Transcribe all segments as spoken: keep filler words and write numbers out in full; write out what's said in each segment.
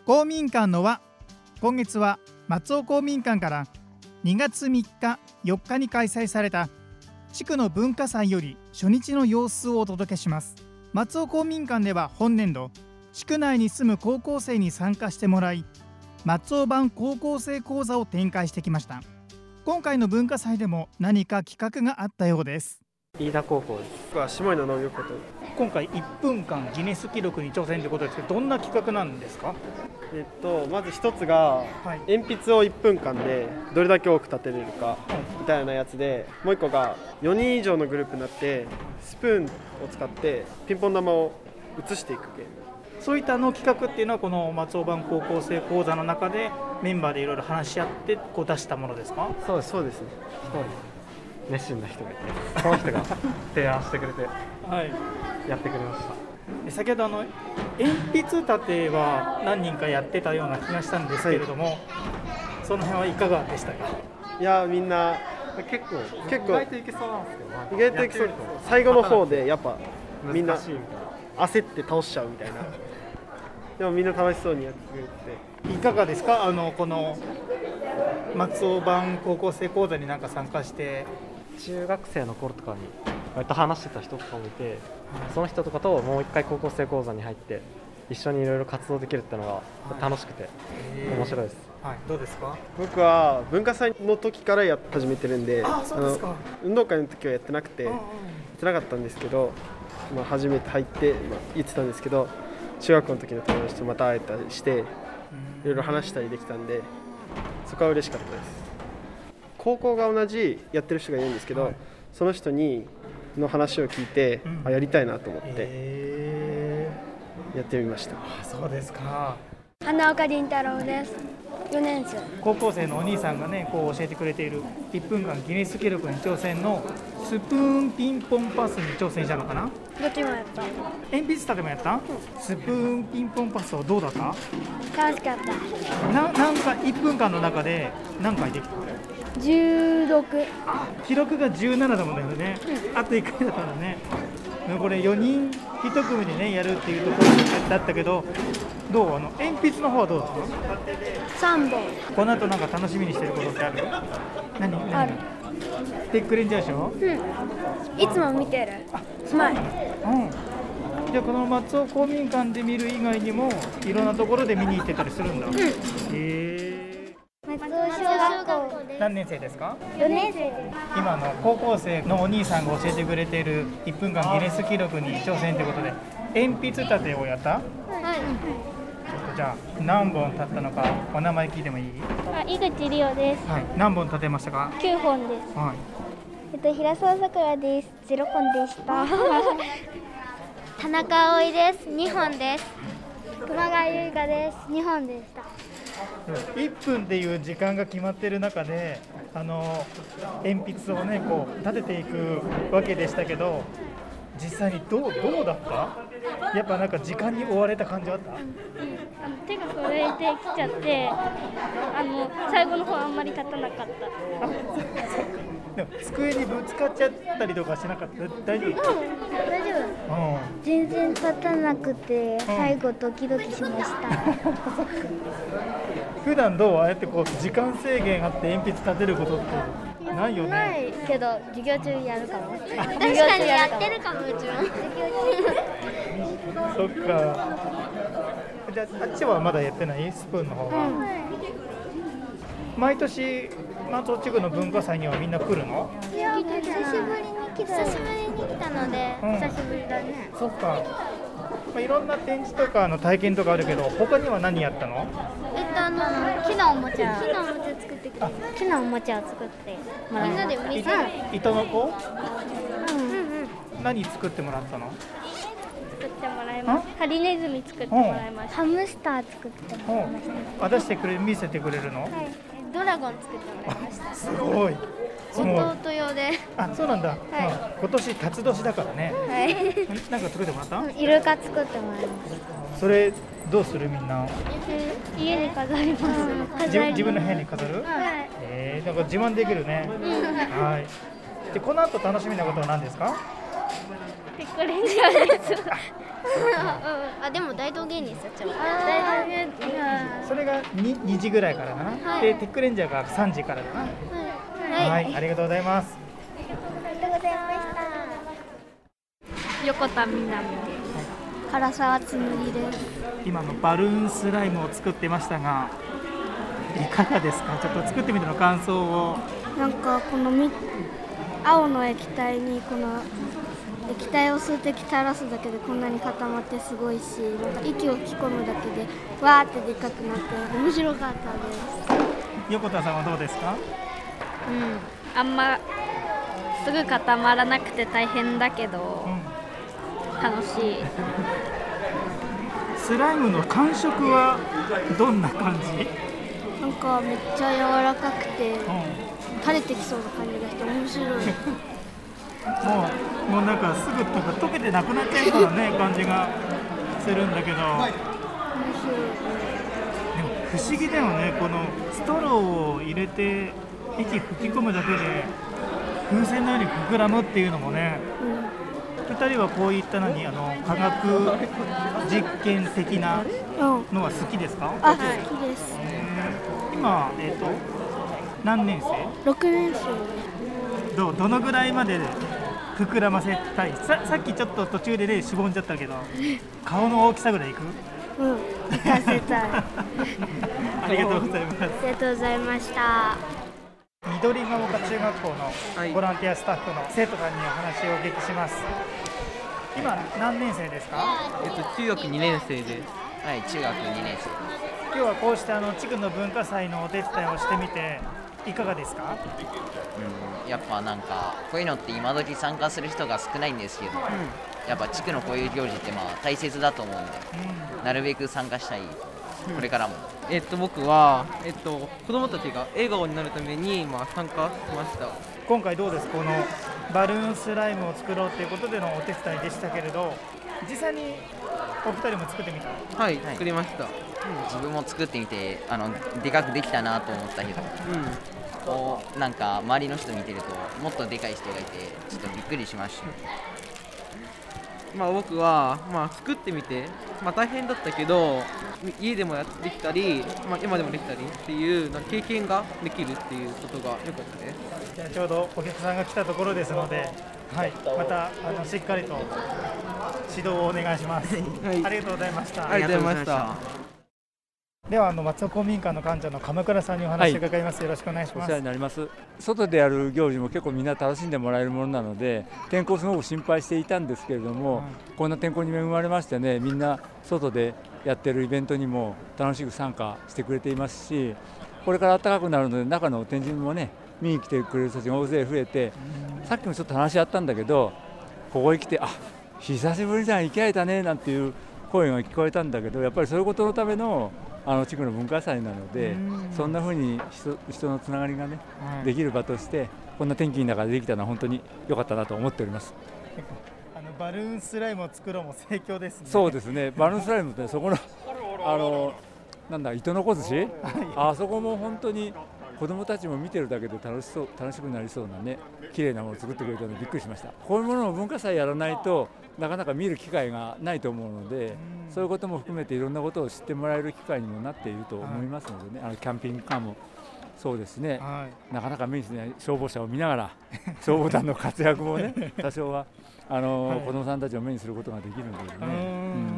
公民館の輪、今月は松尾公民館からにがつみっかよっかに開催された地区の文化祭より初日の様子をお届けします。松尾公民館では本年度地区内に住む高校生に参加してもらい、松尾版高校生講座を展開してきました。今回の文化祭でも何か企画があったようです。 飯田高校です。僕は下井の農業高校。 今回いっぷんかんギネス記録に挑戦ということですけど、どんな企画なんですか？ えっと、まず一つが、はい、鉛筆をいっぷんかんでどれだけ多く立てれるかみたいなやつで、もう一個がよにん以上のグループになってスプーンを使ってピンポン玉を移していくゲーム。 そういったの企画っていうのはこの松尾版高校生講座の中でメンバーでいろいろ話し合ってこう出したものですか？ そうです、そうですね。熱心な人がいて、その人が提案してくれてやってくれました。 はい、先ほどあの鉛筆立ては何人かやってたような気がしたんですけれども、はい、その辺はいかがでしたか？ いや、みんな結構結構意外といけそうなんですけど、 意外といけそう。最後の方でやっぱみんな焦って倒しちゃうみたいなでもみんな楽しそうにやってくれて。 いかがですか？あのこの松尾版高校生講座になんか参加して。 中学生の頃とかに割と話してた人とかもいて、その人とかともう一回高校生講座に入って一緒にいろいろ活動できるっていうのが楽しくて面白いです。 はい、どうですか？ 僕は文化祭の時からやっ始めてるんで、 あ、そうですか。 あの運動会の時はやってなくて、うんうん、やってなかったんですけど、まあ、初めて入って、まあ、言ってたんですけど、中学校の時の友達とまた会えたりしていろいろ話したりできたんで、そこは嬉しかったです。高校が同じやってる人がいるんですけど、はい、その人にの話を聞いて、うん、あやりたいなと思ってやってみました。 あ、そうですか。 花岡凛太郎です。よねんせい。 高校生のお兄さんがね、こう教えてくれているいっぷんかんギネス記録に挑戦のスプーンピンポンパスに挑戦したのかな？ どっちもやった。 鉛筆立てもやった？うん、スプーンピンポンパスはどうだった？ 楽しかった。 ななんかいっぷんかんの中で何回できた？ じゅうろく。 記録がじゅうななだもんね、うん、あといっかいだったらね。これよにんいち組でねやるっていうところだったけど、どう？あの鉛筆の方はどうですか？ さんぼん。 この後なんか楽しみにしてることってある？何？何？ ある。 テックレンジャーショー？ うん、いつも見てる。 あ、そうなんだ。うん。じゃあこの松尾公民館で見る以外にもいろんなところで見に行ってたりするんだ。うん。へえ。 松尾小学校です。 何年生ですか？ よねんせいです。 今の高校生のお兄さんが教えてくれているいっぷんかんギネス記録に挑戦ということで、鉛筆立てをやった？はい。ちょっとじゃあ何本立ったのかお名前聞いてもいい？ あ、井口理央です。 はい。何本立てましたか？ きゅうほんです。 はい。 えっと平沢さくらです。ゼロほんでした。田中葵です。にほんです。 熊谷優香です。にほんでした。 いっぷんっていう時間が決まっている中で、あの鉛筆をねこう立てていくわけでしたけど、実際にどうどうだった？やっぱなんか時間に追われた感じはあった？うん、 あの手が震えてきちゃって、あの最後の方あんまり立たなかった。 でも机にぶつかっちゃったりとかしなかった？大丈夫？うん、 大丈夫。うん、全然立たなくて、最後ドキドキしました。 普段どう？ああやってこう時間制限あって鉛筆立てることってないよね。 ないけど授業中やるかも。 確かにやってるかも。うちもそっか。じゃああっちはまだやってない？スプーンの方は。うん、毎年松尾地区の文化祭にはみんな来るの？ いや、久しぶりに来た。久しぶりに来たので、うん、久しぶりだね。 そっか。まあ、いろんな展示とかの体験とかあるけど、他には何やったの？ えっとあの木のおもちゃ、木のおもちゃ作ってきた。木のおもちゃを作ってもらいました。みんなで見せる。 糸の子？ うんうんうん。 何作ってもらったの？ 作ってもらいました。ハリネズミ作ってもらいました。 ハムスター作ってもらいました。 あ、出してくれ見せてくれるの？ はい。ドラゴン作ってもらいました。 すごい。 弟用で。 あ、そうなんだ。はい、今年辰年だからね。 はい。 なんか作ってもらった？ イルカ作ってもらいました。 それどうするみんな？ 家に飾ります。 自, 自分の部屋に飾る？ はい。 えー、なんか自慢できるね。はい。でこの後楽しみなことは何ですか？ テックレンジャーです。 あ、でも大道芸人さっちゃう。 大道芸人それが に, にじぐらいからだな、 はいでテックレンジャーがさんじからだな。 はい、 はい、ありがとうございます。 ありがとうございました。 横田みなみです。唐沢つむりです。 今のバルーンスライムを作ってましたが、いかがですか？ちょっと作ってみての感想を。 なんかこのみ青の液体にこの液体を数滴垂らすだけでこんなに固まってすごいし、なんか息を吹き込むだけでわーってでかくなって面白かったです。 横田さんはどうですか？ うん、あんますぐ固まらなくて大変だけど、うん、楽しい。 スライムの感触はどんな感じ？ なんかめっちゃ柔らかくて、うん、垂れてきそうな感じがして面白い。 もう、もうなんかすぐとか溶けてなくなっちゃうからね感じがするんだけど、面白い。でも不思議だよね、このストローを入れて息吹き込むだけで風船のように膨らむっていうのもね、うん、ふたりはこういった何あの科学実験的なのは好きですか？ うん、あ、好きです。 今、えーと、何年生？ ろくねん生。 ど, どのぐらいまで膨らませたい？ さ, さっきちょっと途中で、ね、しぼんじゃったけど顔の大きさぐらいいく？ うん、行かせたい。 ありがとうございます。 ありがとうございました。 緑が丘中学校のボランティアスタッフの生徒さんにお話をお聞きします。今何年生ですか？ えっと、中学にねん生です。 はい、中学にねん生。 今日はこうしてあの地区の文化祭のお手伝いをしてみていかがですか？ うん、やっぱなんかこういうのって今時参加する人が少ないんですけど、うん、やっぱ地区のこういう行事ってまあ大切だと思うんで、うん、なるべく参加したい、うん、これからも。 えっと僕は、えっと、子どもたちが笑顔になるために、まあ、参加しました。 今回どうですこのバルーンスライムを作ろうということでのお手伝いでしたけれど、実際にお二人も作ってみた？ はい、はい、作りました、うん、 自分も作ってみてあのでかくできたなと思ったけど、うん、こうなんか周りの人見てるともっとでかい人がいてちょっとびっくりしました。 まあ、僕は、まあ、作ってみて、まあ、大変だったけど家でもやってきたり、まあ、今でもできたりっていうなんか経験ができるっていうことが良かったです。 じゃあちょうどお客さんが来たところですので、はい、またあのしっかりと指導をお願いします、はい、ありがとうございました。 ありがとうございました。 ではあの松尾公民館の館長の鎌倉さんにお話を伺います、はい、よろしくお願いします。 お世話になります。外でやる行事も結構みんな楽しんでもらえるものなので天候すごく心配していたんですけれども、うん、こんな天候に恵まれましてね、みんな外でやってるイベントにも楽しく参加してくれていますし、これから暖かくなるので中の展示もね見に来てくれる人たちが大勢増えて、うん、さっきもちょっと話あったんだけどここへ来てあ久しぶりじゃん行き合えたねなんていう声が聞こえたんだけど、やっぱりそういうことのためのあの地区の文化祭なので、そんな風に 人, 人のつながりがね、はい、できる場としてこんな天気の中でできたのは本当に良かったなと思っております。 あのバルーンスライムを作ろうも盛況ですね。 そうですね、バルーンスライムってそこのあのなんだ糸のこ寿司、はい、あそこも本当に子どもたちも見てるだけで楽しそう楽しくなりそうなね綺麗なものを作ってくれたのでびっくりしました。こういうものを文化祭やらないとなかなか見る機会がないと思うので、そういうことも含めていろんなことを知ってもらえる機会にもなっていると思いますのでね、はい、あのキャンピングカーもそうですね、はい、なかなか目にしない消防車を見ながら消防団の活躍もね多少はあの、はい、子どもさんたちを目にすることができるのでね、うん、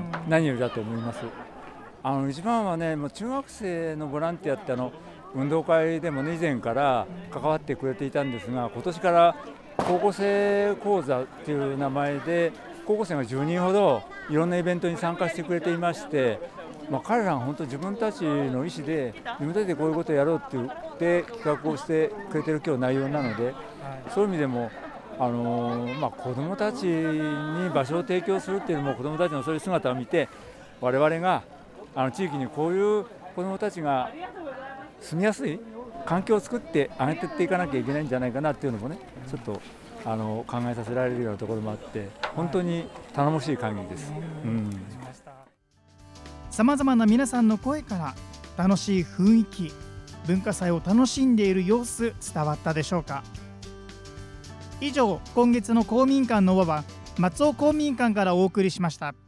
何よりだと思います。あの一番はね、もう中学生のボランティアってあの運動会でも、ね、以前から関わってくれていたんですが、今年から高校生講座っていう名前で高校生がじゅうにんほどいろんなイベントに参加してくれていまして、まあ、彼らが本当自分たちの意思で自分たちでこういうことをやろうって言って企画をしてくれている今日内容なので、そういう意味でもあのーまあ、子どもたちに場所を提供するっていうのも子どもたちのそういう姿を見て我々があの地域にこういう子どもたちが住みやすい環境を作ってあげていっていかなきゃいけないんじゃないかなっていうのもねちょっとあの考えさせられるようなところもあって本当に頼もしい限りです。 さまざまな皆さんの声から楽しい雰囲気、文化祭を楽しんでいる様子伝わったでしょうか。以上、今月の公民館の輪は松尾公民館からお送りしました。